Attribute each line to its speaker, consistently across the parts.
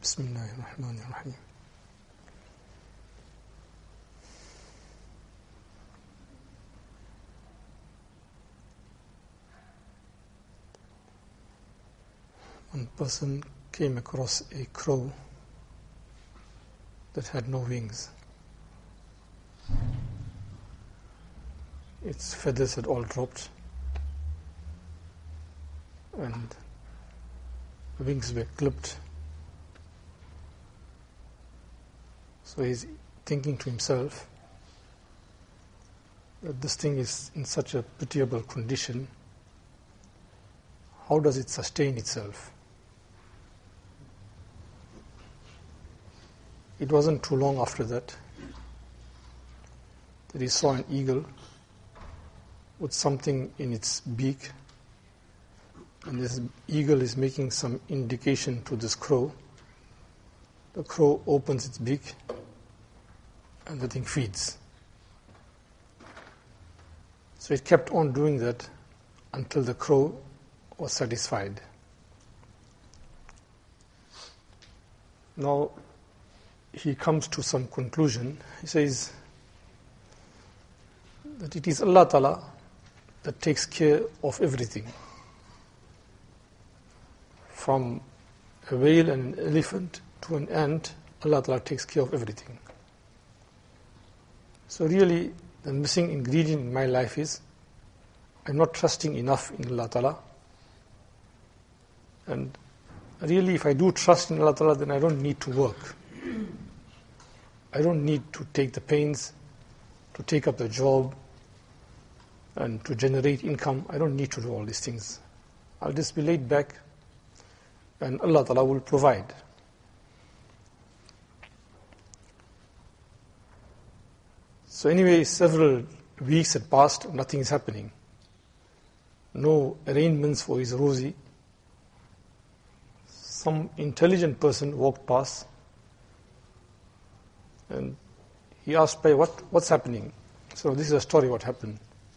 Speaker 1: بسم الله الرحمن الرحيم. One person came across a crow that had no wings. Its feathers had all dropped and the wings were clipped. So he's thinking to himself that this thing is in such a pitiable condition. How does it sustain itself? It wasn't too long after that he saw an eagle with something in its beak, and this eagle is making some indication to this crow. The crow opens its beak and the thing feeds. So it kept on doing that until the crow was satisfied. Now he comes to some conclusion. He says that it is Allah Ta'ala that takes care of everything. From a whale and an elephant to an ant, Allah Ta'ala takes care of everything. So really, the missing ingredient in my life is I'm not trusting enough in Allah Ta'ala. And really, if I do trust in Allah Ta'ala, then I don't need to work. I don't need to take the pains to take up the job and to generate income. I don't need to do all these things. I'll just be laid back and Allah Ta'ala will provide. So anyway, several weeks had passed, nothing is happening. No arrangements for his Rozi. Some intelligent person walked past and he asked, what's happening? So this is a story what happened.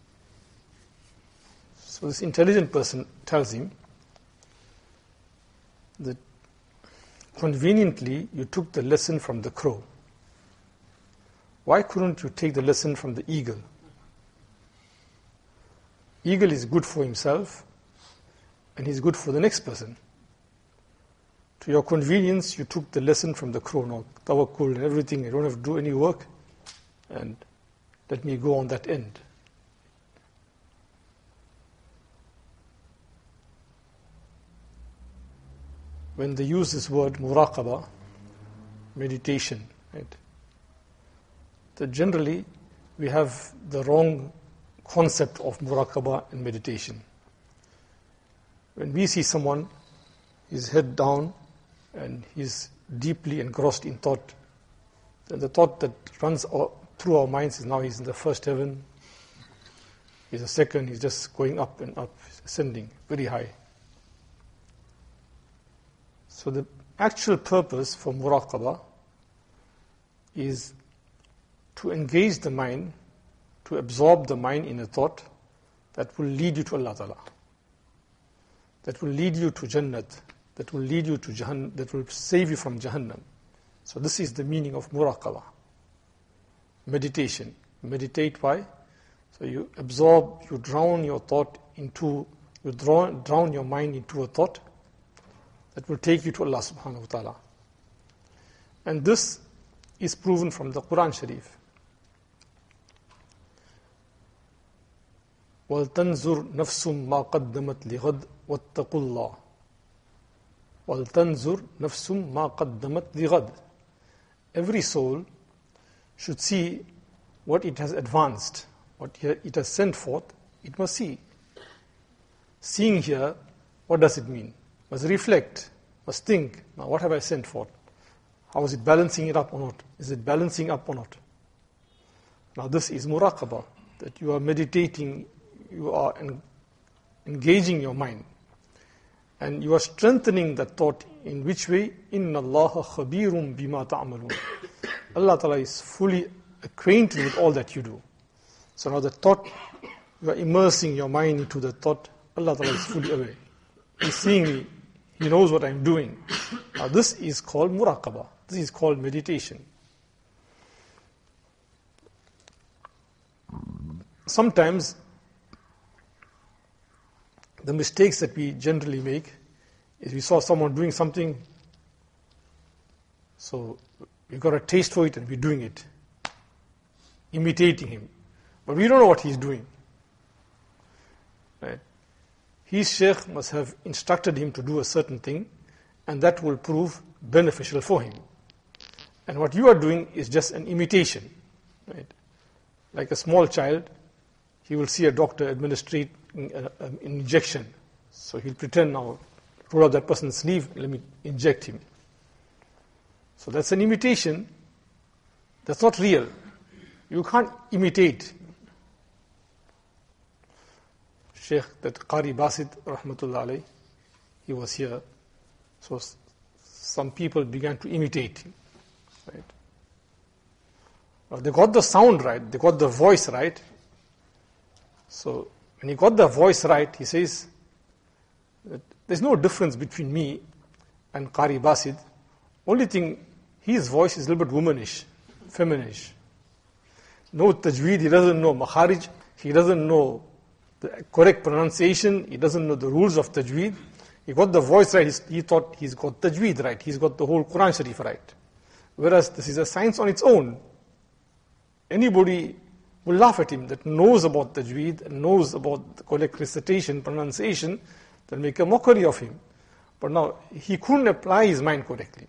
Speaker 1: So this intelligent person tells him that conveniently you took the lesson from the crow. Why couldn't you take the lesson from the eagle? Eagle is good for himself and he's good for the next person. To your convenience, you took the lesson from the crow. Now, tawakkul and everything, I don't have to do any work, and let me go on that end. When they use this word muraqaba, meditation, right? That generally we have the wrong concept of muraqaba and meditation. When we see someone, his head down, and he's deeply engrossed in thought, then the thought that runs through our minds is now he's in the first heaven, he's a second, he's just going up and up, ascending very high. So the actual purpose for muraqabah is to engage the mind, to absorb the mind in a thought that will lead you to Allah Ta'ala, that will lead you to Jannat, that will lead you to Jahannam, that will save you from Jahannam. So this is the meaning of muraqabah. Meditation. Meditate why? So you absorb, you drown your thought into, you drown your mind into a thought that will take you to Allah subhanahu wa ta'ala. And this is proven from the Quran Sharif. وَلْتَنْزُرْ نَفْسٌ مَا قَدَّمَتْ لِغَدْ وَاتَّقُوا اللَّهِ وَلْتَنْزُرْ نَفْسٌ مَا قَدَّمَتْ لِغَدْ. Every soul should see what it has advanced, what it has sent forth, it must see. Seeing here, what does it mean? Must reflect, must think, now what have I sent forth? How is it balancing it up or not? Is it balancing up or not? Now this is muraqabah, that you are meditating, you are engaging your mind. And you are strengthening that thought in which way? Inna Allaha khabirum bima ta'malun. Allah Ta'ala is fully acquainted with all that you do. So now the thought, you are immersing your mind into the thought, Allah Ta'ala is fully aware. He's seeing me. He knows what I'm doing. Now this is called muraqabah. This is called meditation. Sometimes the mistakes that we generally make is we saw someone doing something, so we got a taste for it and we're doing it, imitating him. But we don't know what he's doing. Right? His shaykh must have instructed him to do a certain thing, and that will prove beneficial for him. And what you are doing is just an imitation. Right? Like a small child, he will see a doctor administering an injection. So he'll pretend, now, roll out that person's sleeve, let me inject him. So that's an imitation. That's not real. You can't imitate. Sheikh, that Qari Basit, rahmatullah alayh, he was here. So some people began to imitate him. Right? Well, they got the sound right, they got the voice right. So when he got the voice right, he says that there's no difference between me and Qari Basit. Only thing, his voice is a little bit womanish, feminish. No tajweed, he doesn't know makharij, he doesn't know the correct pronunciation, he doesn't know the rules of tajweed. He got the voice right, he thought he's got tajweed right, he's got the whole Quran Sharif right. Whereas this is a science on its own. Anybody will laugh at him that knows about tajweed, and knows about the correct recitation, pronunciation, they'll make a mockery of him. But now, he couldn't apply his mind correctly.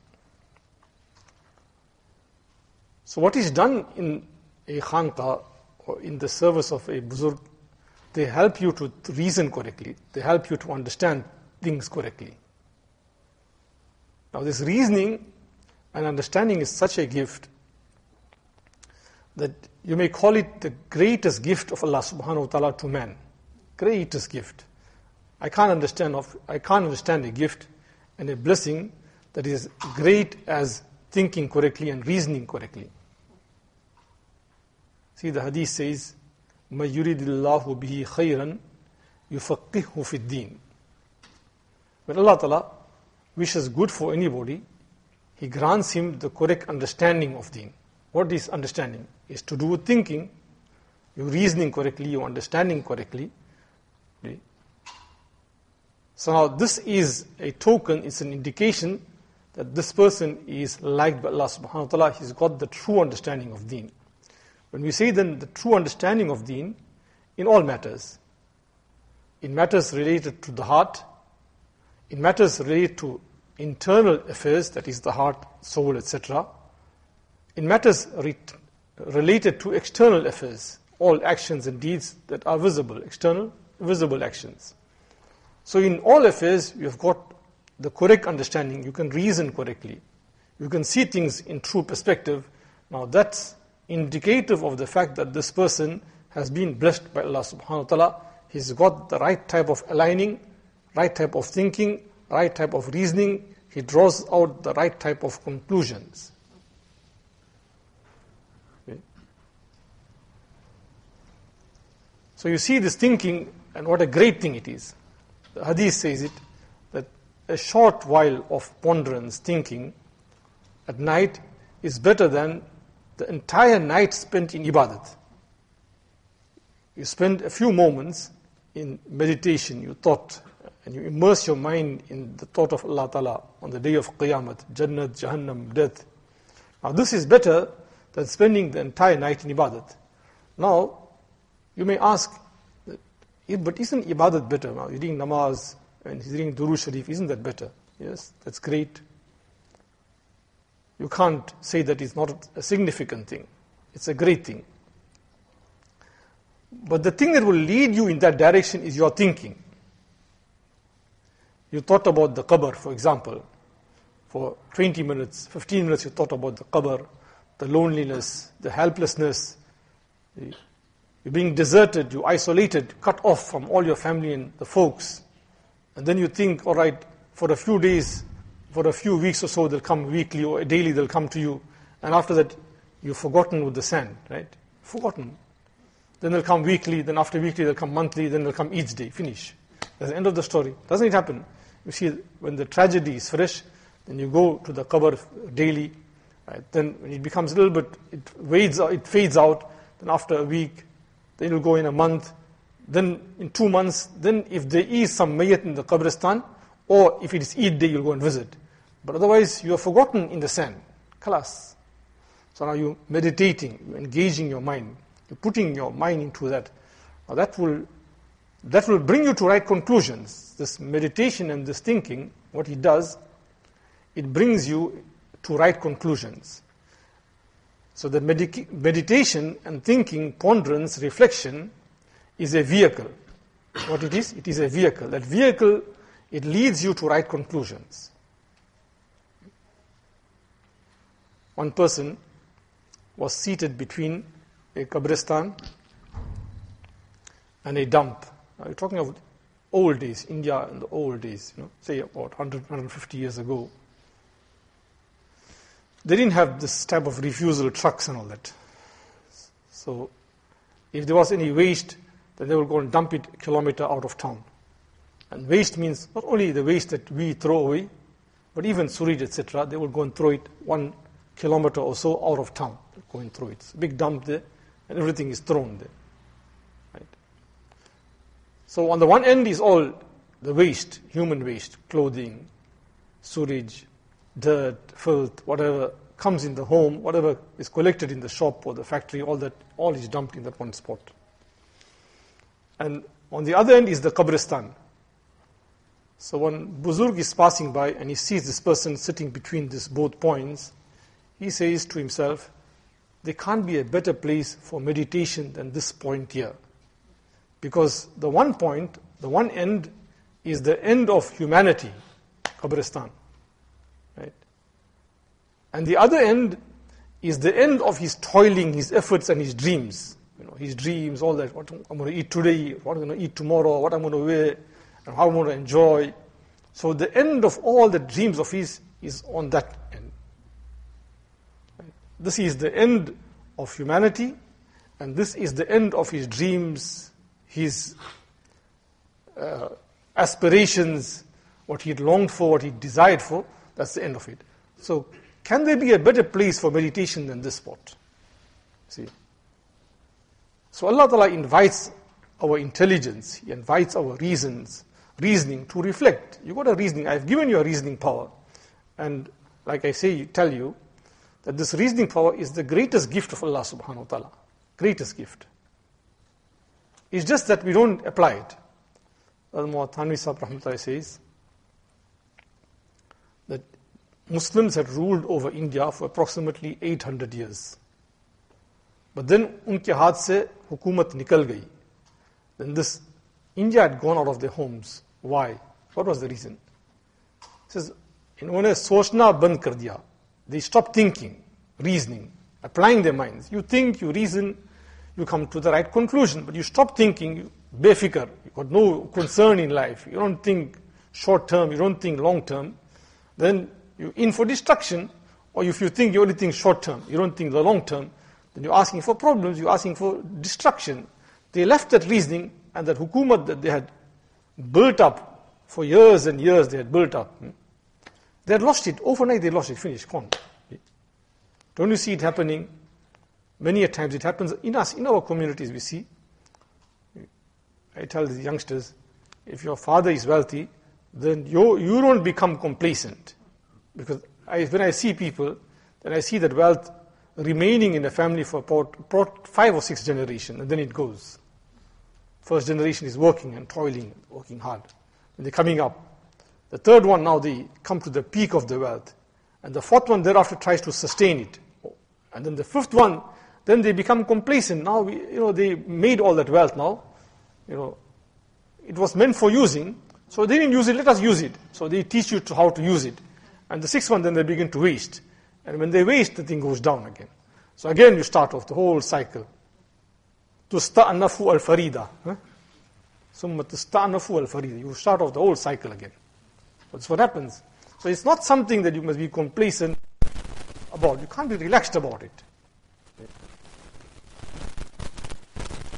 Speaker 1: So what is done in a khanqa, or in the service of a buzurg, they help you to reason correctly. They help you to understand things correctly. Now this reasoning and understanding is such a gift that you may call it the greatest gift of Allah subhanahu wa ta'ala to man. Greatest gift. I can't understand a gift and a blessing that is great as thinking correctly and reasoning correctly. See, the hadith says, مَا يُرِدِ اللَّهُ بِهِ خَيْرًا يُفَقِّهُ فِي الدِّينِ. When Allah Ta'ala wishes good for anybody, He grants him the correct understanding of deen. What is understanding? Is to do with thinking, your reasoning correctly, your understanding correctly. Okay? So now this is a token, it's an indication that this person is liked by Allah subhanahu wa ta'ala, he's got the true understanding of deen. When we say then the true understanding of deen, in all matters, in matters related to the heart, in matters related to internal affairs, that is the heart, soul, etc., in matters related to external affairs, all actions and deeds that are visible, external, visible actions. So in all affairs, you've got the correct understanding, you can reason correctly, you can see things in true perspective. Now that's indicative of the fact that this person has been blessed by Allah subhanahu wa ta'ala. He's got the right type of aligning, right type of thinking, right type of reasoning. He draws out the right type of conclusions. Okay. So you see this thinking, and what a great thing it is. The hadith says it, that a short while of ponderance, thinking, at night is better than the entire night spent in ibadat. You spend a few moments in meditation, you thought, and you immerse your mind in the thought of Allah Ta'ala on the day of Qiyamah, Jannat, Jahannam, death. Now this is better than spending the entire night in ibadat. Now, you may ask, but isn't ibadat better? Now, you're reading namaz and he's reading Durood Sharif, isn't that better? Yes, that's great. You can't say that it's not a significant thing. It's a great thing. But the thing that will lead you in that direction is your thinking. You thought about the qabr, for example. For 20 minutes, 15 minutes you thought about the qabr, the loneliness, the helplessness. You're being deserted, you're isolated, cut off from all your family and the folks. And then you think, all right, for a few days, for a few weeks or so, they'll come weekly or daily, they'll come to you. And after that, you've forgotten with the sand, right? Forgotten. Then they'll come weekly, then after weekly, they'll come monthly, then they'll come each day, finish. That's the end of the story. Doesn't it happen? You see, when the tragedy is fresh, then you go to the qabr daily, right? Then when it becomes a little bit, it fades out, then after a week, then you'll go in a month, then in 2 months, then if there is some mayyat in the qabristan, or if it is Eid day, you'll go and visit. But otherwise, you are forgotten in the sand. Khalas. So now you're meditating, you're engaging your mind, you're putting your mind into that. Now that will bring you to right conclusions. This meditation and this thinking, what it does, it brings you to right conclusions. So the meditation and thinking, ponderance, reflection is a vehicle. What it is? It is a vehicle. That vehicle, it leads you to right conclusions. One person was seated between a qabristan and a dump. Now, we're talking of old days, India in the old days, say about 100, 150 years ago. They didn't have this type of refusal trucks and all that. So, if there was any waste, then they would go and dump it a kilometer out of town. And waste means not only the waste that we throw away, but even sewage, etc., they would go and throw it 1 kilometer or so out of town. Go and throw it. It's a big dump there, and everything is thrown there. Right? So on the one end is all the waste, human waste, clothing, sewage, dirt, filth, whatever comes in the home, whatever is collected in the shop or the factory, all is dumped in that one spot. And on the other end is the qabristan. So when Buzurg is passing by and he sees this person sitting between these both points, he says to himself, there can't be a better place for meditation than this point here. Because the one point, the one end, is the end of humanity, qabristan. Right? And the other end is the end of his toiling, his efforts and his dreams. His dreams, all that, what I'm going to eat today, what I'm going to eat tomorrow, what I'm going to wear, and how I'm going to enjoy. So the end of all the dreams of his is on that end. Right? This is the end of humanity, and this is the end of his dreams, his aspirations, what he longed for, what he desired for. That's the end of it. So, can there be a better place for meditation than this spot? See? So Allah Ta'ala invites our intelligence, He invites our reasoning to reflect. You got a reasoning, I've given you a reasoning power. And like I tell you, that this reasoning power is the greatest gift of Allah Subhanahu wa Ta'ala. Greatest gift. It's just that we don't apply it. Al-Mu'ad Thanvi Sahib Rahmatullah says that Muslims had ruled over India for approximately 800 years. But then unke haath se hukumat nikal gayi. Then this India had gone out of their homes. Why? What was the reason? He says, inhone sochna band kar diya. They stopped thinking, reasoning, applying their minds. You think, you reason, you come to the right conclusion, but you stop thinking, you befikar, you got no concern in life, you don't think short term, you don't think long term, then you're in for destruction. Or if you think you only think short term, you don't think the long term, then you're asking for problems, you're asking for destruction. They left that reasoning and that hukumat that they had built up for years and years, they had built up. They had lost it. Overnight they lost it. Finished. Gone. Don't you see it happening? Many a times it happens in us, in our communities we see. I tell the youngsters, if your father is wealthy, then you don't become complacent. Because when I see people, then I see that wealth remaining in a family for about 5 or 6 generations, and then it goes. First generation is working and toiling, working hard. And they're coming up. The third one, now they come to the peak of the wealth. And the fourth one thereafter tries to sustain it. And then the fifth one, then they become complacent. Now, they made all that wealth now. It was meant for using. So they didn't use it, let us use it. So they teach you how to use it. And the sixth one, then they begin to waste. And when they waste, the thing goes down again. So again, you start off the whole cycle. Tusta'nafu al-farida. Summa tusta'nafu al-farida. You start off the whole cycle again. That's what happens. So it's not something that you must be complacent about. You can't be relaxed about it.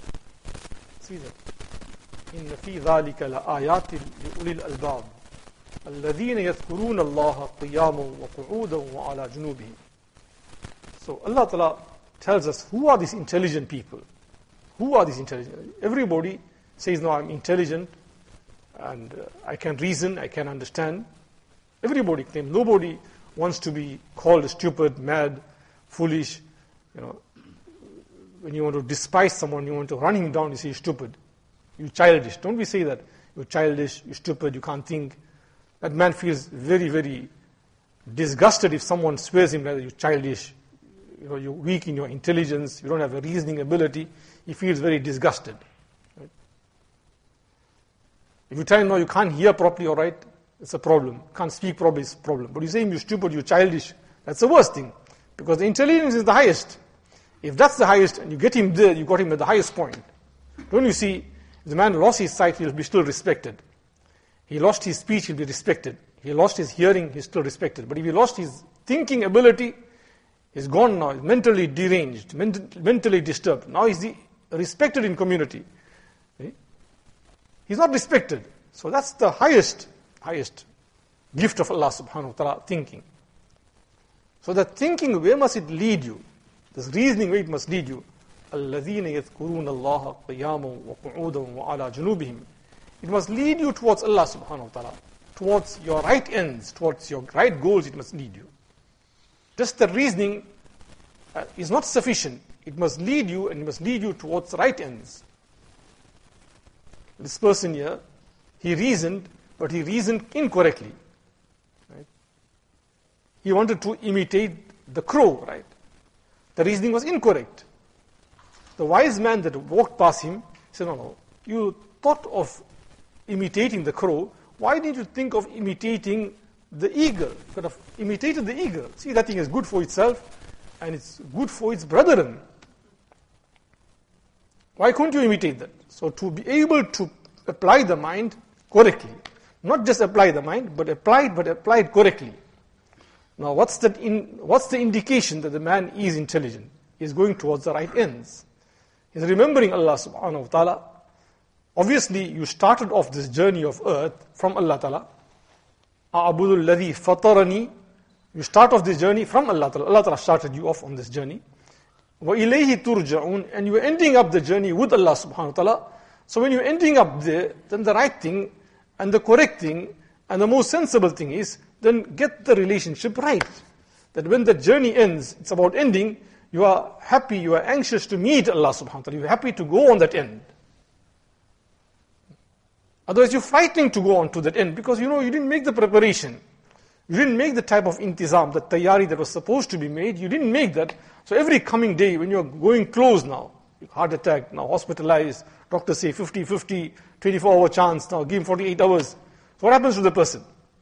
Speaker 1: See that. إِنَّ فِي ذَلِكَ لَآيَاتٍ لِأُولِي الْأَلْبَابِ الَّذِينَ يَذْكُرُونَ اللَّهَ قِيَامًا وَقُعُودًا وَعَلَى جُنُوبِهِمْ. So Allah Ta'ala tells us, who are these intelligent people? Who are these intelligent? Everybody says, no, I'm intelligent and I can reason, I can understand. Everybody claims. Nobody wants to be called stupid, mad, foolish. When you want to despise someone, you want to run him down, you say, you're stupid, you're childish. Don't we say that? You're childish, you're stupid, you can't think. That man feels very, very disgusted if someone swears him that you're childish, you're weak in your intelligence, you don't have a reasoning ability. He feels very disgusted. Right? If you tell him, no, you can't hear properly, all right, it's a problem. Can't speak properly, it's a problem. But you say him, you're stupid, you're childish, that's the worst thing. Because the intelligence is the highest. If that's the highest, and you get him there, you got him at the highest point. Don't you see, if the man lost his sight, he'll be still respected. He lost his speech, he'll be respected. He lost his hearing, he's still respected. But if he lost his thinking ability, he's gone now, he's mentally deranged, mentally disturbed. Now he's respected in community. He's not respected. So that's the highest gift of Allah subhanahu wa ta'ala, thinking. So that thinking, where must it lead you? This reasoning, where it must lead you? الَّذِينَ يَذْكُرُونَ اللَّهَ قِيَامًا وَقُعُودًا وَعَلَى جُنُوبِهِمْ. It must lead you towards Allah subhanahu wa ta'ala, towards your right ends, towards your right goals, it must lead you. Just the reasoning is not sufficient. It must lead you, and it must lead you towards the right ends. This person here, he reasoned, but he reasoned incorrectly. Right? He wanted to imitate the crow, right? The reasoning was incorrect. The wise man that walked past him said, no, you thought of imitating the crow. Why didn't you think of imitating the eagle? You could have imitated the eagle. See, that thing is good for itself, and it's good for its brethren. Why couldn't you imitate that? So to be able to apply the mind correctly, not just apply the mind, but apply it correctly. Now, what's the indication that the man is intelligent? He's going towards the right ends. He's remembering Allah subhanahu wa ta'ala. Obviously, you started off this journey of earth from Allah ta'ala. أَعْبُدُ الَّذِي فَطَرَنِي. You start off this journey from Allah ta'ala. Allah ta'ala started you off on this journey. وَإِلَيْهِ تُرْجَعُونَ. And you are ending up the journey with Allah subhanahu wa ta'ala. So when you're ending up there, then the right thing and the correct thing and the most sensible thing is, then get the relationship right. That when the journey ends, it's about ending, you are happy, you are anxious to meet Allah subhanahu wa ta'ala. You're happy to go on that end. Otherwise you're frightening to go on to that end because you didn't make the preparation. You didn't make the type of intizam, the tayyari that was supposed to be made. You didn't make that. So every coming day when you're going close now, heart attack, now hospitalized, doctors say 50-50, 24-hour chance, now give him 48 hours. So what happens to the person?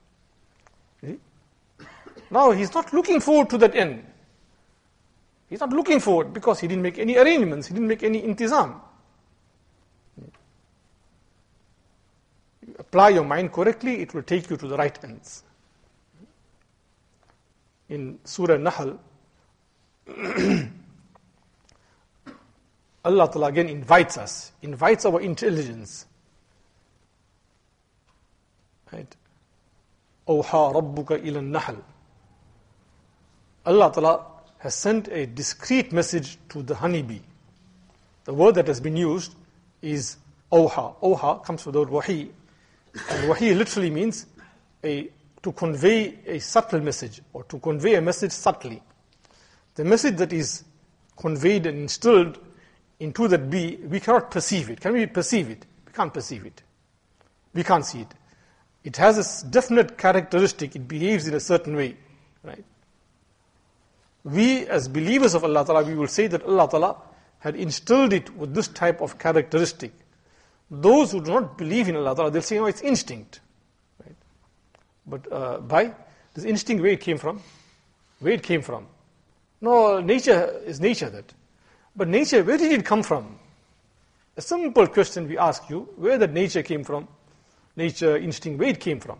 Speaker 1: Now he's not looking forward to that end. He's not looking forward because he didn't make any arrangements, he didn't make any intizam. You apply your mind correctly, it will take you to the right ends. In Surah Nahl, Allah Ta'ala again invites our intelligence. Right? أوحى ربك إلى النحل. Allah Ta'ala has sent a discreet message to the honeybee. The word that has been used is awha. Awha comes from the word wahi. And wahi literally means to convey a subtle message, or to convey a message subtly. The message that is conveyed and instilled into that bee, we cannot perceive it. Can we perceive it? We can't perceive it. We can't see it. It has a definite characteristic. It behaves in a certain way. Right? We as believers of Allah Ta'ala, we will say that Allah Ta'ala had instilled it with this type of characteristic. Those who do not believe in Allah Ta'ala, they'll say, it's instinct. Right? But by this instinct, where it came from? Where it came from? No, nature is nature that. But nature, where did it come from? A simple question we ask you, where that nature came from? Nature, instinct, where it came from?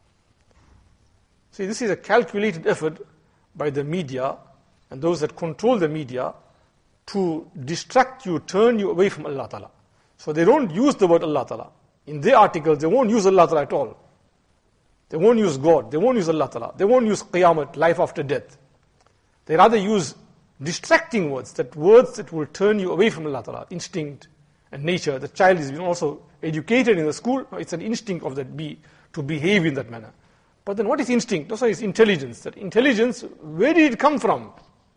Speaker 1: See, this is a calculated effort by the media and those that control the media to distract you, turn you away from Allah Ta'ala. So they don't use the word Allah Ta'ala. In their articles, they won't use Allah Ta'ala at all. They won't use God. They won't use Allah Ta'ala. They won't use Qiyamah, life after death. They rather use distracting words that will turn you away from Allah Ta'ala. Instinct and nature. The child is also educated in the school. It's an instinct of that to behave in that manner. But then what is instinct? Also is intelligence. That intelligence, where did it come from?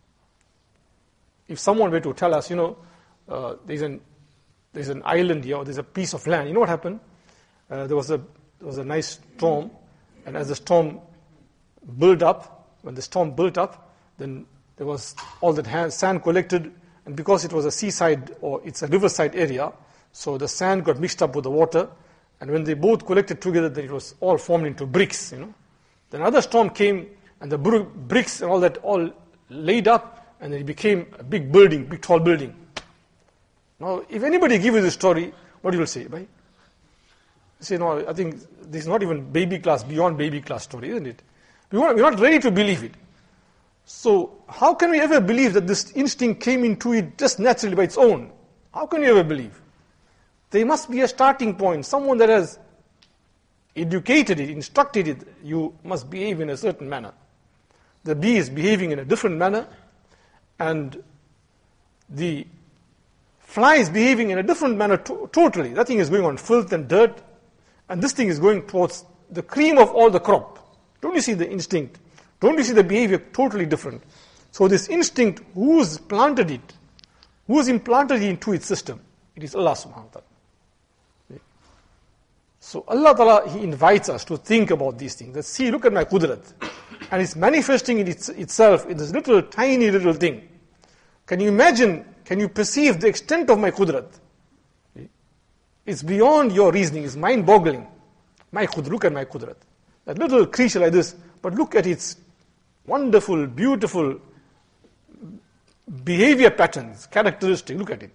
Speaker 1: If someone were to tell us, there's an island here, or there's a piece of land, you know what happened? There was a nice storm, and as the storm built up, then there was all that sand collected, and because it was a seaside or it's a riverside area, so the sand got mixed up with the water, and when they both collected together, then it was all formed into bricks. Then another storm came, and the bricks and all that all laid up, and then it became a big building, big tall building. Now, if anybody gives you this story, what you will say? Bhai? Say, no, I think this is not even beyond baby class story, isn't it? We're not ready to believe it. So, how can we ever believe that this instinct came into it just naturally by its own? How can we ever believe? There must be a starting point, someone that has educated it, instructed it, you must behave in a certain manner. The bee is behaving in a different manner, and the fly is behaving in a different manner totally. That thing is going on filth and dirt, and this thing is going towards the cream of all the crop. Don't you see the instinct? Don't you see the behavior totally different? So this instinct, who's implanted it into its system? It is Allah subhanahu wa ta'ala. So Allah Ta'ala, He invites us to think about these things. Let's see, look at my qudrat. And it's manifesting itself in this tiny little thing. Can you imagine, can you perceive the extent of my qudrat? It's beyond your reasoning, it's mind-boggling. Look at my qudrat. That little creature like this, but look at its wonderful, beautiful behavior patterns, characteristics, look at it.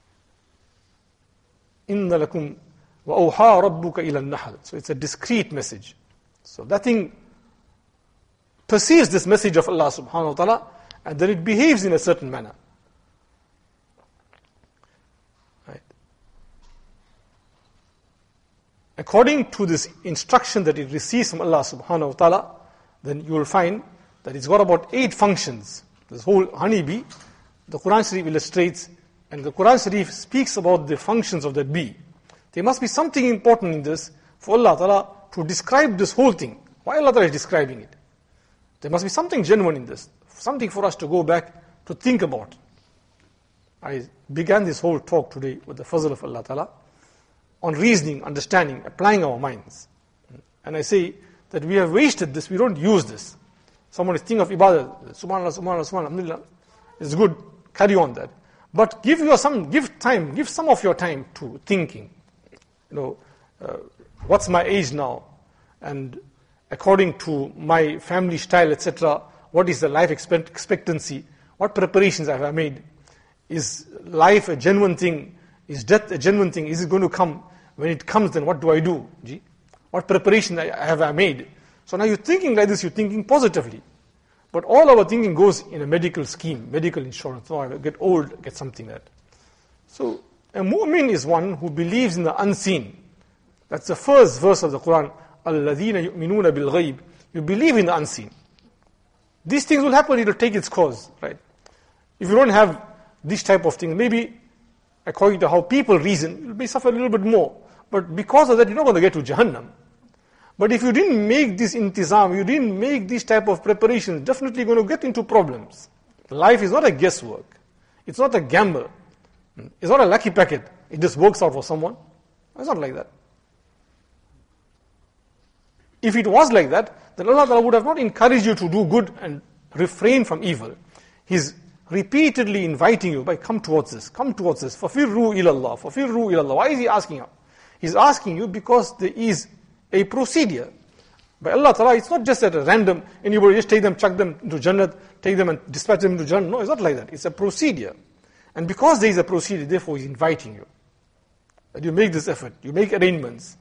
Speaker 1: Inna lakum wa awha rabbuka ila an-nahl. So it's a discrete message. So that thing perceives this message of Allah subhanahu wa ta'ala, and then it behaves in a certain manner. Right. According to this instruction that it receives from Allah subhanahu wa ta'ala, then you will find that it's got about 8 functions. This whole honeybee, the Quran Sharif illustrates, and the Quran Sharif speaks about the functions of that bee. There must be something important in this for Allah Ta'ala to describe this whole thing. Why Allah Ta'ala is describing it? There must be something genuine in this, something for us to go back to think about. I began this whole talk today with the fazl of Allah Ta'ala on reasoning, understanding, applying our minds. And I say that we have wasted this, we don't use this. Someone is thinking of ibadah, subhanallah, subhanallah, subhanallah, alhamdulillah. It's good, carry on that. But give some of your time to thinking. What's my age now? And according to my family style, etc., what is the life expectancy? What preparations have I made? Is life a genuine thing? Is death a genuine thing? Is it going to come? When it comes, then what do I do? What preparation have I made? So now you're thinking like this, you're thinking positively. But all our thinking goes in a medical scheme, medical insurance. Oh, I get old, get something like that. So a mu'min is one who believes in the unseen. That's the first verse of the Quran. الَّذِينَ يُؤْمِنُونَ بِالْغَيْبِ. You believe in the unseen. These things will happen, it will take its course, right? If you don't have this type of thing, maybe according to how people reason, you'll be suffer a little bit more. But because of that, you're not going to get to Jahannam. But if you didn't make this intizam, you didn't make this type of preparations, definitely going to get into problems. Life is not a guesswork. It's not a gamble. It's not a lucky packet. It just works out for someone. It's not like that. If it was like that, then Allah Ta'ala would have not encouraged you to do good and refrain from evil. He's repeatedly inviting you, by come towards this. فَفِرُّوا إِلَى اللَّهِ فَفِرُّوا إِلَى اللَّهِ. Why is He asking you? He's asking you because there is a procedure. By Allah Ta'ala, it's not just at a random, anybody just take them, chuck them into Jannat, take them and dispatch them into Jannat. No, it's not like that. It's a procedure. And because there is a procedure, therefore He's inviting you. That you make this effort, you make arrangements.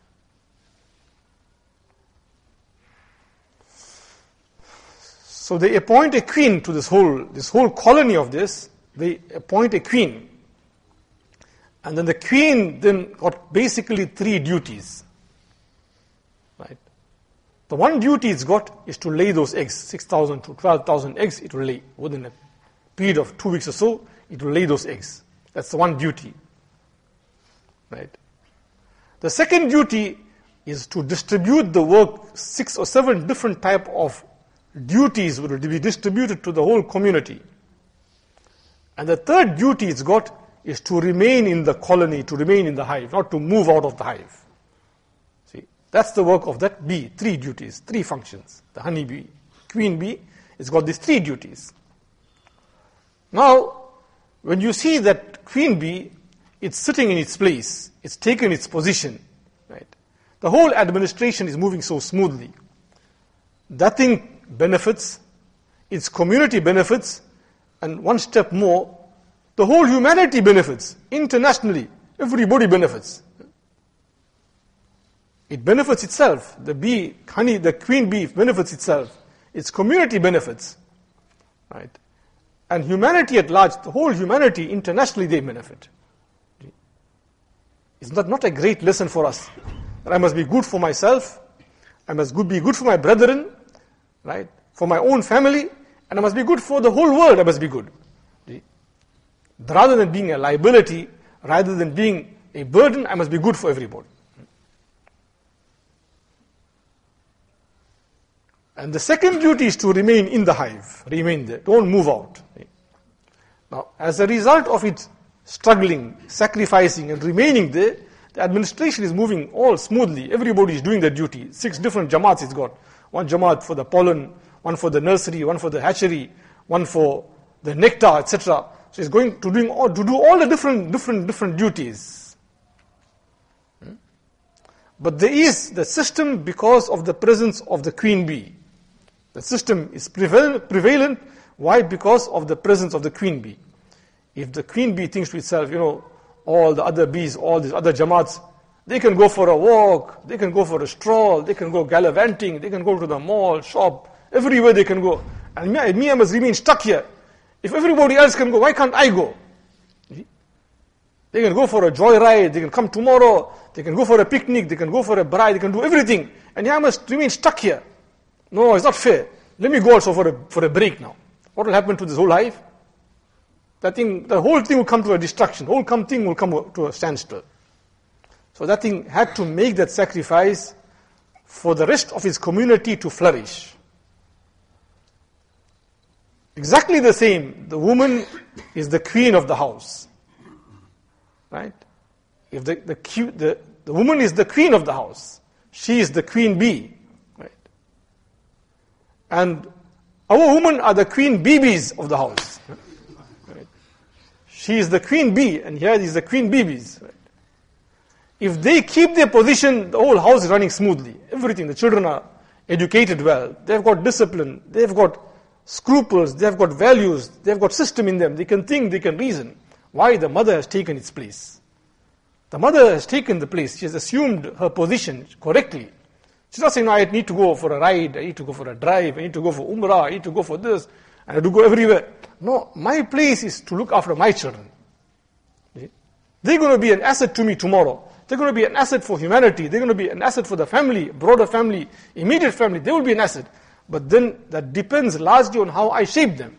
Speaker 1: So they appoint a queen to this whole colony of this. They appoint a queen. And then the queen then got basically 3 duties. Right? The one duty it's got is to lay those eggs, 6,000 to 12,000 eggs it will lay. Within a period of 2 weeks or so, it will lay those eggs. That's the one duty. Right? The second duty is to distribute the work. 6 or 7 different type of duties will be distributed to the whole community. And the third duty it's got is to remain in the colony, to remain in the hive, not to move out of the hive. See, that's the work of that bee. 3 duties, 3 functions. The honey bee, queen bee, it's got these 3 duties. Now, when you see that queen bee, it's sitting in its place, it's taken its position, right? The whole administration is moving so smoothly. That thing benefits, its community benefits, and one step more, the whole humanity benefits. Internationally, everybody benefits. It benefits itself. The bee, honey, the queen bee benefits itself. Its community benefits, right? And humanity at large, the whole humanity, internationally they benefit. Is that not a great lesson for us? That I must be good for myself, I must be good for my brethren, right? For my own family, and I must be good for the whole world, I must be good. Rather than being a liability, rather than being a burden, I must be good for everybody. And the second duty is to remain in the hive, remain there, don't move out. Now, as a result of it struggling, sacrificing and remaining there, the administration is moving all smoothly. Everybody is doing their duty. 6 different jamaats it's got. 1 jamaat for the pollen, 1 for the nursery, 1 for the hatchery, 1 for the nectar, etc. So it's going to do all the different duties. But there is the system because of the presence of the queen bee. The system is prevalent. Why? Because of the presence of the queen bee. If the queen bee thinks to itself, all the other bees, all these other jamaats, they can go for a walk, they can go for a stroll, they can go gallivanting, they can go to the mall, shop, everywhere they can go. And me, I must remain stuck here. If everybody else can go, why can't I go? They can go for a joyride, they can come tomorrow, they can go for a picnic, they can go for a bride, they can do everything. And I must remain stuck here. No, it's not fair. Let me go also for a break now. What will happen to this whole hive? The whole thing will come to a destruction. The whole thing will come to a standstill. So that thing had to make that sacrifice for the rest of its community to flourish. Exactly the same. The woman is the queen of the house. Right? If the woman is the queen of the house, she is the queen bee. Right? And our women are the queen bees of the house. Right? She is the queen bee, and here is the queen bees. Right? If they keep their position, the whole house is running smoothly. Everything, the children are educated well, they've got discipline, they've got scruples, they've got values, they've got system in them, they can think, they can reason. Why? The mother has taken its place. The mother has taken the place, she has assumed her position correctly. She's not saying, no, I need to go for a ride, I need to go for a drive, I need to go for umrah, I need to go for this, and I have to go everywhere. No, my place is to look after my children. They're going to be an asset to me tomorrow. They're going to be an asset for humanity. They're going to be an asset for the family, broader family, immediate family. They will be an asset. But then that depends largely on how I shape them.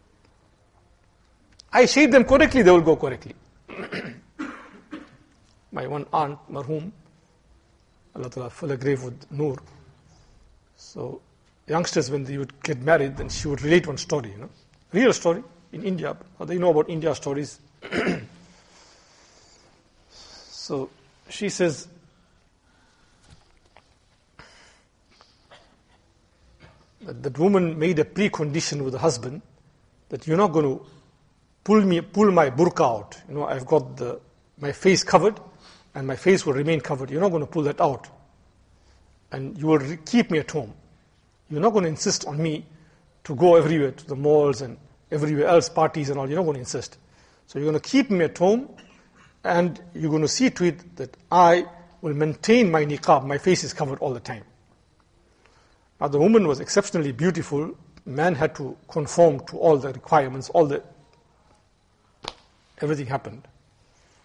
Speaker 1: I shape them correctly, they will go correctly. My one aunt, marhum, Allah Ta'ala fill her grave with noor. So youngsters, when they would get married, then she would relate one story, real story in India. How they know about India stories. So she says, that woman made a precondition with the husband that you're not going to pull my burqa out. I've got my face covered, and my face will remain covered. You're not going to pull that out. And you will keep me at home. You're not going to insist on me to go everywhere, to the malls and everywhere else, parties and all. You're not going to insist. So you're going to keep me at home, and you're going to see to it that I will maintain my niqab. My face is covered all the time. Now the woman was exceptionally beautiful. Man had to conform to all the requirements, everything happened.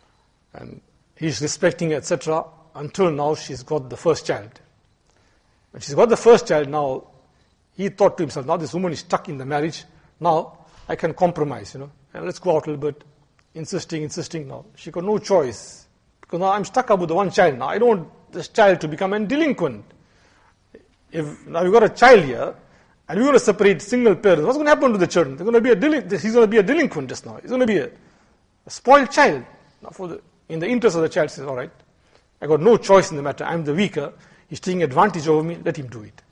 Speaker 1: And he's respecting her, etc. Until now she's got the first child. When she's got the first child now, he thought to himself, now this woman is stuck in the marriage, now I can compromise, and let's go out a little bit, insisting now. She got no choice, because now I'm stuck up with the one child now. I don't want this child to become a delinquent. If now you've got a child here, and we're going to separate single parents, what's going to happen to the children? He's going to be a delinquent just now. He's going to be a spoiled child. Now in the interest of the child, says, all right, I got no choice in the matter. I'm the weaker. He's taking advantage over me. Let him do it.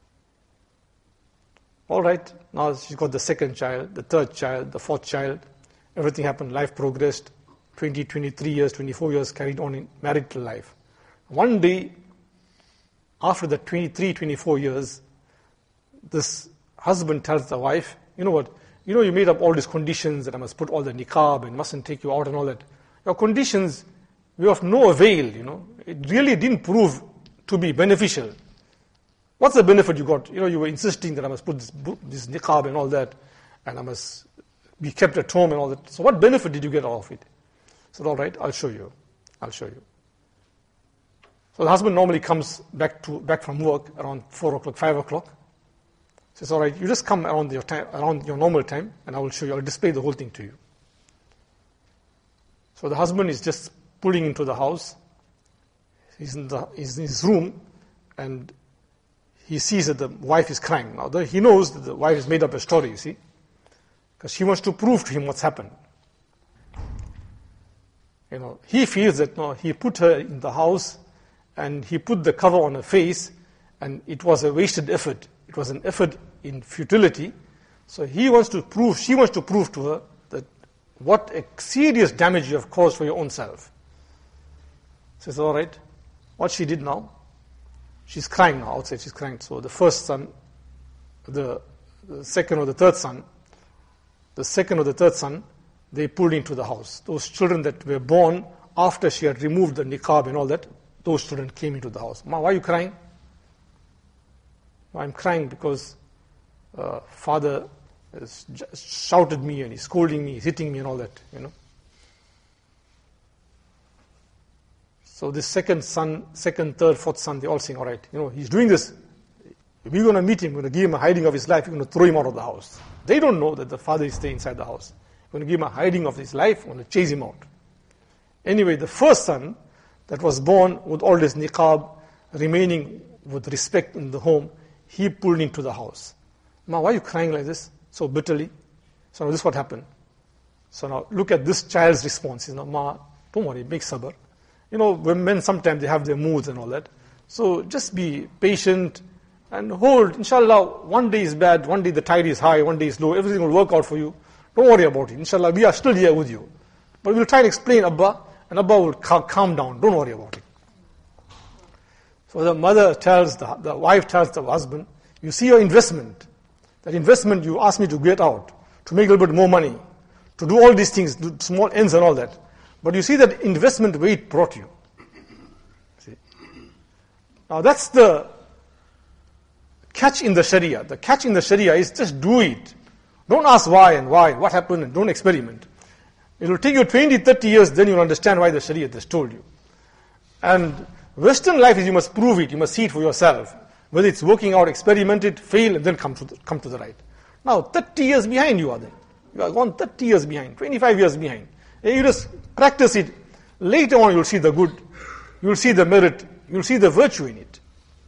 Speaker 1: All right, now she's got the second child, the third child, the fourth child. Everything happened. Life progressed. 20, 23 years, 24 years carried on in marital life. One day, after the 23, 24 years, this husband tells the wife, you know what, you made up all these conditions that I must put all the niqab and mustn't take you out and all that. Your conditions were of no avail, It really didn't prove to be beneficial. What's the benefit you got? You were insisting that I must put this niqab and all that, and I must be kept at home and all that. So what benefit did you get out of it? He said, all right, I'll show you. So the husband normally comes back from work around 4 o'clock, 5 o'clock. He says, all right, you just come around your normal time, and I will show you. I'll display the whole thing to you. So the husband is just pulling into the house. He's in his room, and he sees that the wife is crying. Now, he knows that the wife has made up a story, you see, because she wants to prove to him what's happened. He feels that he put her in the house, and he put the cover on her face, and it was a wasted effort. It was an effort in futility. So she wants to prove to her that what a serious damage you have caused for your own self. Says, all right, what she did now, she's crying now outside, she's crying. So the first son, the second or the third son, they pulled into the house. Those children that were born after she had removed the niqab and all that, those children came into the house. Ma, why are you crying? I'm crying because father has shouted me and he's scolding me, he's hitting me and all that, So this second, third, fourth son, they all saying, all right, he's doing this. We're going to meet him, we're going to give him a hiding of his life, we're going to throw him out of the house. They don't know that the father is staying inside the house. We're going to give him a hiding of his life, we're going to chase him out. Anyway, the first son that was born with all this niqab, remaining with respect in the home, he pulled into the house. Ma, why are you crying like this, so bitterly? So now this is what happened. So now look at this child's response. Ma, don't worry, make sabr. Men sometimes they have their moods and all that. So just be patient and hold. Inshallah, one day is bad, one day the tide is high, one day is low. Everything will work out for you. Don't worry about it. Inshallah, we are still here with you. But we'll try and explain Abba, and Abba will calm down. Don't worry about it. So the mother tells, the wife tells the husband, you see your investment. That investment you asked me to get out, to make a little bit more money, to do all these things, do small ends and all that. But you see that investment where it brought you. See? Now that's the catch in the Sharia. The catch in the Sharia is just do it. Don't ask why and what happened, and don't experiment. It will take you 20, 30 years, then you'll understand why the Sharia has told you. And Western life is you must prove it, you must see it for yourself. Whether it's working out, experiment it, fail, and then come to the right. Now, 30 years behind you are then. You are gone 30 years behind, 25 years behind. And you just practice it. Later on, you'll see the good, you'll see the merit, you'll see the virtue in it.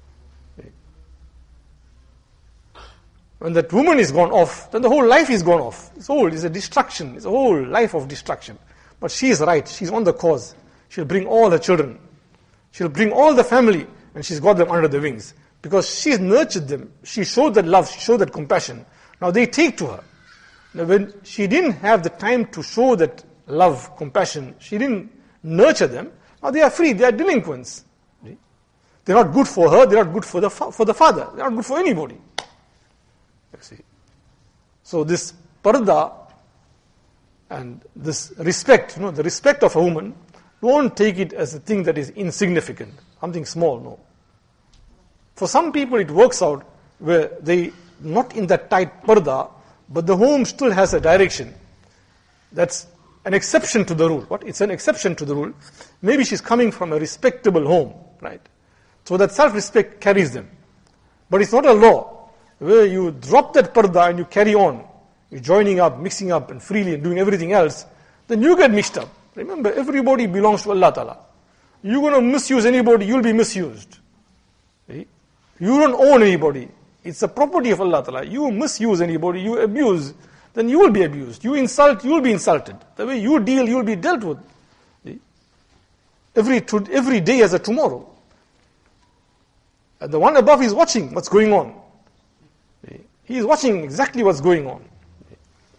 Speaker 1: When that woman is gone off, then the whole life is gone off. It's a destruction. It's a whole life of destruction. But she is right. She's on the cause. She'll bring all her children. She'll bring all the family, and she's got them under the wings. Because she's nurtured them. She showed that love. She showed that compassion. Now they take to her. Now when she didn't have the time to show that love, compassion, she didn't nurture them. Now they are free. They are delinquents. They're not good for her. They're not good for the father. They're not good for anybody. You see. So this parda and this respect, the respect of a woman, don't take it as a thing that is insignificant, something small, no. For some people it works out where they, not in that tight parda, but the home still has a direction. That's an exception to the rule. What? It's an exception to the rule. Maybe she's coming from a respectable home, right? So that self-respect carries them. But it's not a law where you drop that parda and you carry on. You're joining up, mixing up and freely and doing everything else. Then you get mixed up. Remember, everybody belongs to Allah Ta'ala. You're going to misuse anybody, you'll be misused. See? You don't own anybody. It's a property of Allah Ta'ala. You misuse anybody, you abuse, then you will be abused. You insult, you will be insulted. The way you deal, you will be dealt with. See? Every day has a tomorrow. And the one above is watching what's going on. See? He is watching exactly what's going on. See?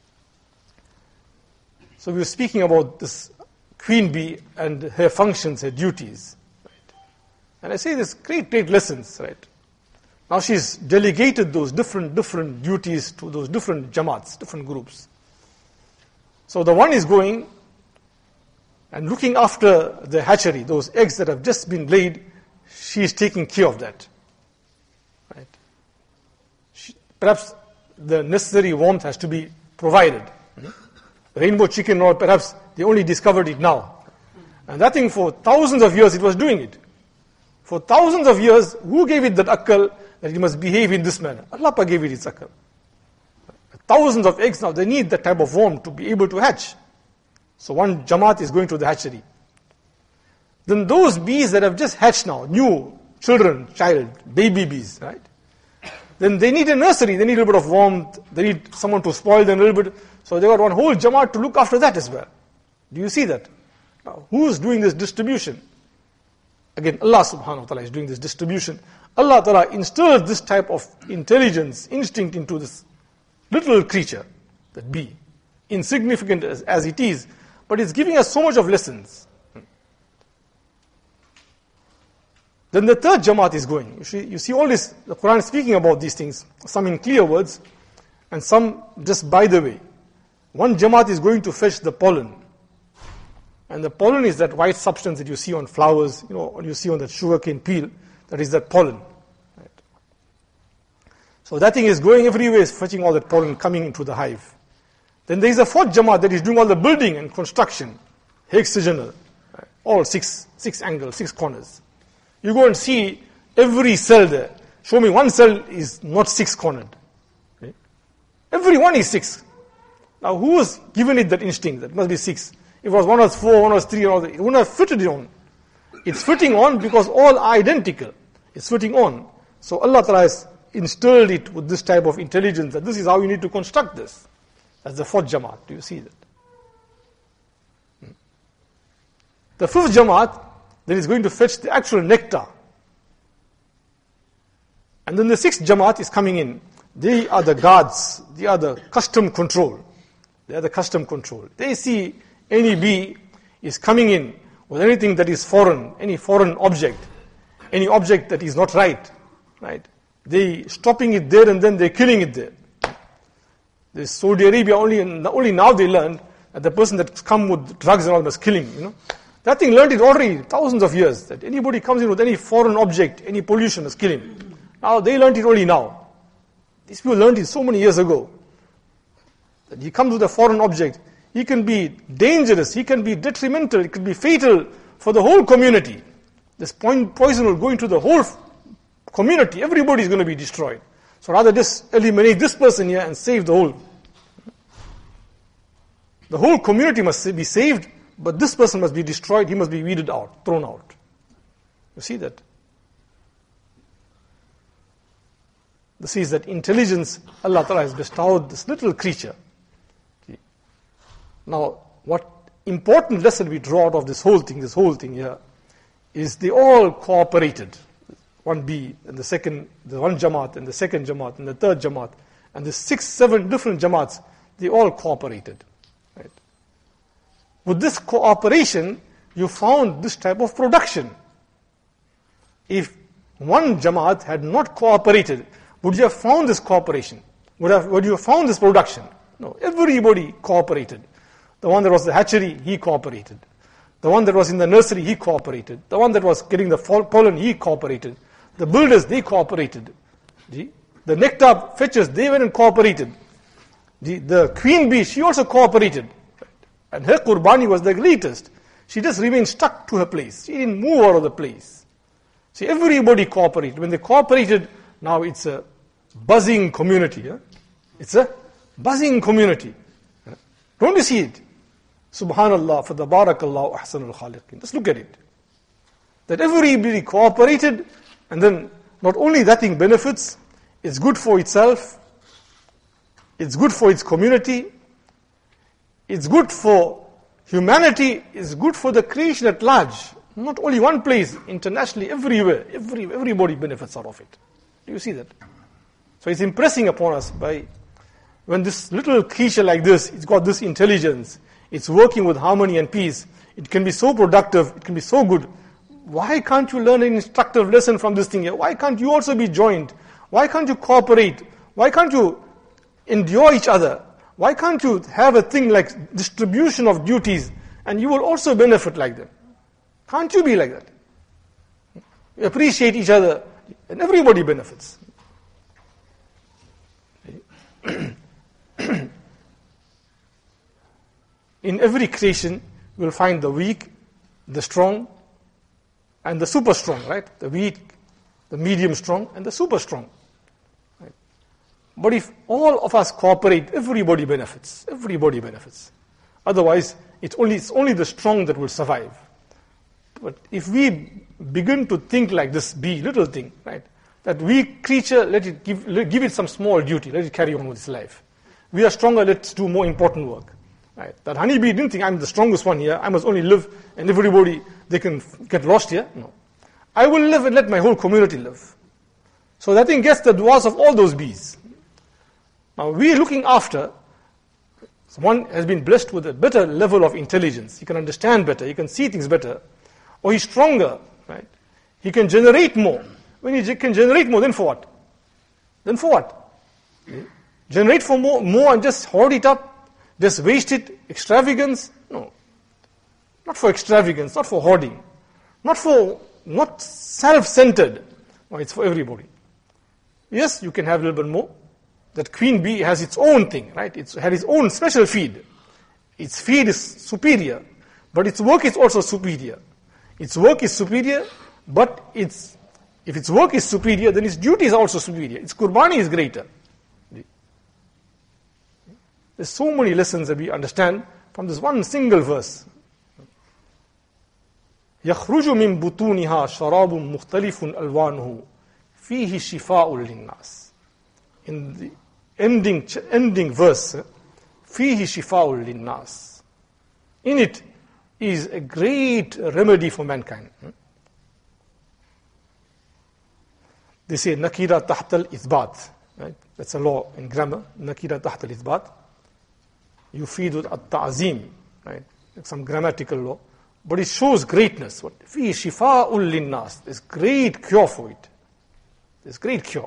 Speaker 1: So we were speaking about this queen bee and her functions, her duties. Right? And I say this great lessons, right? Now she's delegated those different duties to those different jamaats, different groups. So the one is going and looking after the hatchery, those eggs that have just been laid, she is taking care of that. Right? Perhaps the necessary warmth has to be provided. Rainbow chicken, or perhaps they only discovered it now. And that thing for thousands of years it was doing it. For thousands of years, who gave it that akkal that it must behave in this manner? Allah gave it its akkal. Thousands of eggs now, they need that type of warmth to be able to hatch. So one jamaat is going to the hatchery. Then those bees that have just hatched now, new child, baby bees, right? Then they need a nursery, they need a little bit of warmth, they need someone to spoil them a little bit. So they got one whole jamaat to look after that as well. Do you see that? Now, who's doing this distribution? Again, Allah subhanahu wa ta'ala is doing this distribution. Allah ta'ala instills this type of intelligence, instinct into this little creature, that bee. Insignificant as it is, but it's giving us so much of lessons. Then the third jamaat is going. You see all this, the Quran is speaking about these things, some in clear words, and some just by the way. One jamaat is going to fetch the pollen. And the pollen is that white substance that you see on flowers, or you see on that sugarcane peel, that is that pollen. Right? So that thing is going everywhere, is fetching all that pollen, coming into the hive. Then there is a fourth jamaat that is doing all the building and construction, hexagonal, right? All six angles, 6 corners. You go and see every cell there. Show me one cell is not 6-cornered. Okay? Every one is 6. Now who has given it that instinct? That must be 6. If it was 1 was 4, 1 was 3, and all that, it wouldn't have fitted on. It's fitting on because all are identical. It's fitting on. So Allah Ta'ala has instilled it with this type of intelligence that this is how you need to construct this. That's the fourth jamaat. Do you see that? The fifth jamaat then is going to fetch the actual nectar. And then the sixth jamaat is coming in. They are the guards. They are the custom control. They are the custom control. They see any bee is coming in with anything that is foreign, any foreign object, any object that is not right. They stopping it there and then they're killing it there. There's Saudi Arabia only now they learned that the person that's come with drugs and all must kill him. That thing learned it already thousands of years, that anybody comes in with any foreign object, any pollution, must kill him. Now they learned it only now. These people learned it so many years ago. That he comes with a foreign object, he can be dangerous, he can be detrimental, it could be fatal for the whole community. This poison will go into the whole community, everybody is going to be destroyed. So rather just eliminate this person here and save the whole. The whole community must be saved, but this person must be destroyed, he must be weeded out, thrown out. You see that? This is that intelligence Allah Ta'ala has bestowed this little creature. Now, what important lesson we draw out of this whole thing here, is they all cooperated. One bee, and the one jamaat, and the second jamaat, and the third jamaat, and the 6, 7 different jamaats, they all cooperated. Right? With this cooperation, you found this type of production. If one jamaat had not cooperated, would you have found this cooperation? Would you have found this production? No, everybody cooperated. The one that was the hatchery, he cooperated. The one that was in the nursery, he cooperated. The one that was getting the pollen, he cooperated. The builders, they cooperated. The nectar fetchers, they went and cooperated. The queen bee, she also cooperated. And her qurbani was the greatest. She just remained stuck to her place. She didn't move out of the place. See, everybody cooperated. When they cooperated, now it's a buzzing community. It's a buzzing community. Don't you see it? Subhanallah, fa tabarakallahu ahsanul khaliqin. Just look at it. That everybody cooperated, and then not only that thing benefits, it's good for itself, it's good for its community, it's good for humanity, it's good for the creation at large. Not only one place, internationally, everywhere, everybody benefits out of it. Do you see that? So it's impressing upon us by when this little creature like this, it's got this intelligence, it's working with harmony and peace, it can be so productive, it can be so good. Why can't you learn an instructive lesson from this thing here? Why can't you also be joined? Why can't you cooperate? Why can't you endure each other? Why can't you have a thing like distribution of duties and you will also benefit like them? Can't you be like that? You appreciate each other and everybody benefits. In every creation, you will find the weak, the strong, and the super strong, right? The weak, the medium strong, and the super strong. Right? But if all of us cooperate, everybody benefits. Everybody benefits. Otherwise, it's only the strong that will survive. But if we begin to think like this little thing, right? That weak creature, let it give it some small duty, let it carry on with its life. We are stronger, let's do more important work. Right? That honeybee didn't think I'm the strongest one here, I must only live and everybody, they can get lost here. No. I will live and let my whole community live. So that thing gets the du'as of all those bees. Now we are looking after, one has been blessed with a better level of intelligence, he can understand better, he can see things better, or he's stronger, right? He can generate more. When he can generate more, then for what? Then for what? Generate for more and just hoard it up? Just waste it? Extravagance? No. Not for extravagance, not for hoarding. Not self-centered. No, it's for everybody. Yes, you can have a little bit more. That queen bee has its own thing, right? It has its own special feed. Its feed is superior, but its work is also superior. Its work is superior, but if its work is superior, then its duty is also superior. Its qurbani is greater. There's so many lessons that we understand from this one single verse. يَخْرُجُ مِن بُطُونِهَا شَرَابٌ مُخْتَلِفٌ أَلْوَانُهُ فِيهِ شِفَاءٌ لِلنَّاسِ. In the ending verse, فِيهِ شِفَاءٌ لِلنَّاسِ. In it is a great remedy for mankind. They say nakira tahtal ithbat. Right? That's a law in grammar. Nakira tahtal ithbat. Yufidu at-ta'zim. Right? Like some grammatical law. But it shows greatness. Fi shifa'ul linnas. There's great cure for it. There's great cure.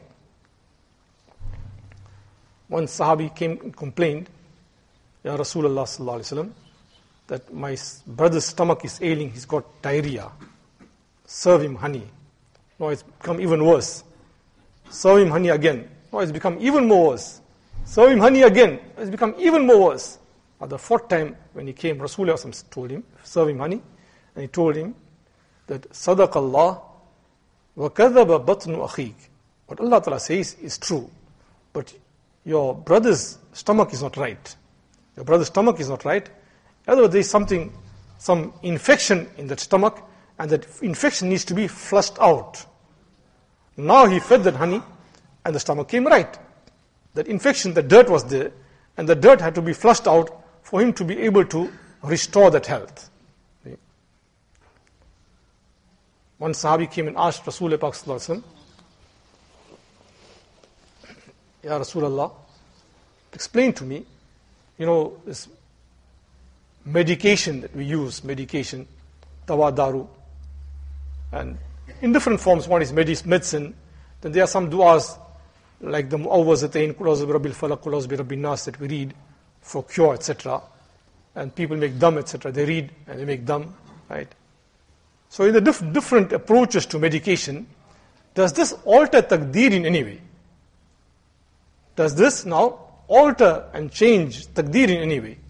Speaker 1: One Sahabi came and complained, Ya Rasulullah sallallahu alaihi wasallam, that my brother's stomach is ailing, he's got diarrhea. Serve him honey. No, it's become even worse. Serve him honey again. No, it's become even more worse. Serve him honey again. It's become even more worse. At the fourth time, when he came, Rasulullah told him, serve him honey, and he told him that Sadaqallah wa kadhaba batnu akhik. What Allah Ta'ala says is true, but your brother's stomach is not right. Your brother's stomach is not right. In other words, there is some infection in that stomach, and that infection needs to be flushed out. Now he fed that honey, and the stomach came right. That infection, the dirt was there, and the dirt had to be flushed out for him to be able to restore that health. One Sahabi came and asked Rasulullah sallallahu alaihi wasallam, Ya Rasulullah, explain to me, this medication that we use, dawa daru, and in different forms. One is medicine, then there are some du'as, like the mu'awwazatayn, qul a'udhu birabbil falaq, qul a'udhu birabbin nas, that we read for cure, etc. And people make dam, etc. They read and they make dam, right? So in the different approaches to medication, does this alter taqdeer in any way? Does this now alter and change taqdeer in any way?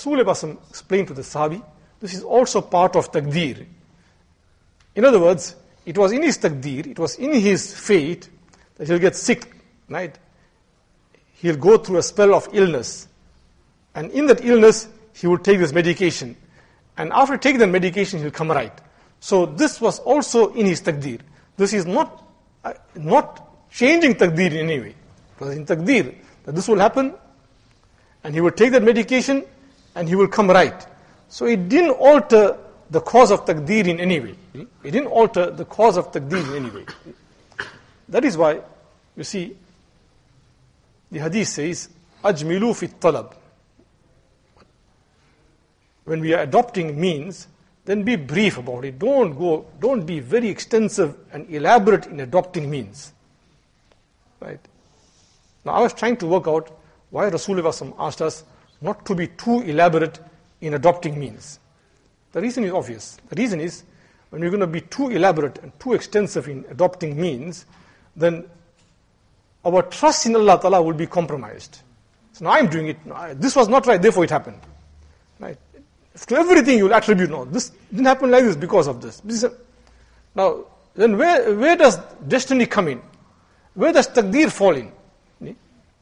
Speaker 1: Rasulullah explained to the Sahabi, this is also part of taqdeer. In other words, it was in his taqdeer, it was in his fate that he'll get sick, right? He'll go through a spell of illness. And in that illness, he will take this medication. And after taking the medication, he'll come right. So this was also in his taqdeer. This is not changing taqdeer in any way. It was in taqdeer that this will happen, and he will take that medication, and he will come right. So it didn't alter the cause of taqdeer in any way. It didn't alter the cause of taqdeer in any way. That is why, you see, the hadith says, أَجْمِلُوا فِي الطَّلَبِ. When we are adopting means, then be brief about it. Don't be very extensive and elaborate in adopting means. Right? Now I was trying to work out why Rasulullah asked us not to be too elaborate in adopting means. The reason is obvious. The reason is, when we're going to be too elaborate and too extensive in adopting means, then our trust in Allah Ta'ala will be compromised. So now I'm doing it, this was not right, therefore it happened. Right? To everything you will attribute, no, this didn't happen like this because of this. Now, then where does destiny come in? Where does taqdeer fall in? You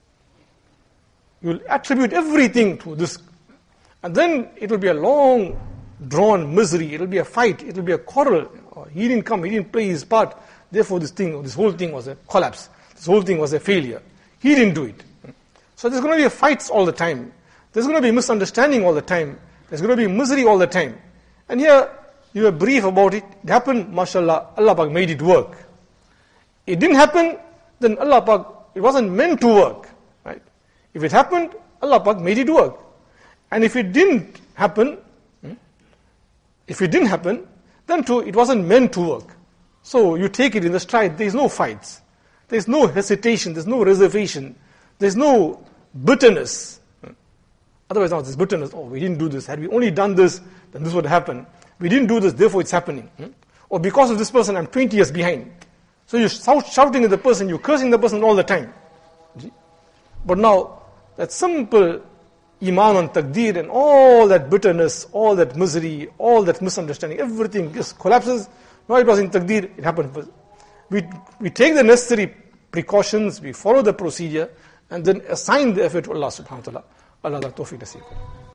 Speaker 1: will attribute everything to this. And then it will be a long, drawn misery. It will be a fight. It will be a quarrel. He didn't come. He didn't play his part. Therefore this whole thing was a collapse. This whole thing was a failure. He didn't do it. So there's going to be fights all the time. There's going to be misunderstanding all the time. There's going to be misery all the time. And here, you are brief about it. It happened, mashallah, Allah Pak made it work. It didn't happen, then Allah Pak, it wasn't meant to work. Right? If it happened, Allah Pak made it work. And if it didn't happen, then too, it wasn't meant to work. So you take it in the stride. There's no fights. There's no hesitation. There's no reservation. There's no bitterness. Otherwise, now there's bitterness. Oh, we didn't do this. Had we only done this, then this would happen. We didn't do this, therefore it's happening. Or because of this person, I'm 20 years behind. So you're shouting at the person, you're cursing the person all the time. But now, that simple iman on taqdeer and all that bitterness, all that misery, all that misunderstanding, everything just collapses. No, it was in taqdeer, it happened. We take the necessary precautions, we follow the procedure, and then assign the effort to Allah subhanahu wa ta'ala. Allah Ta'ala tawfiq nasib.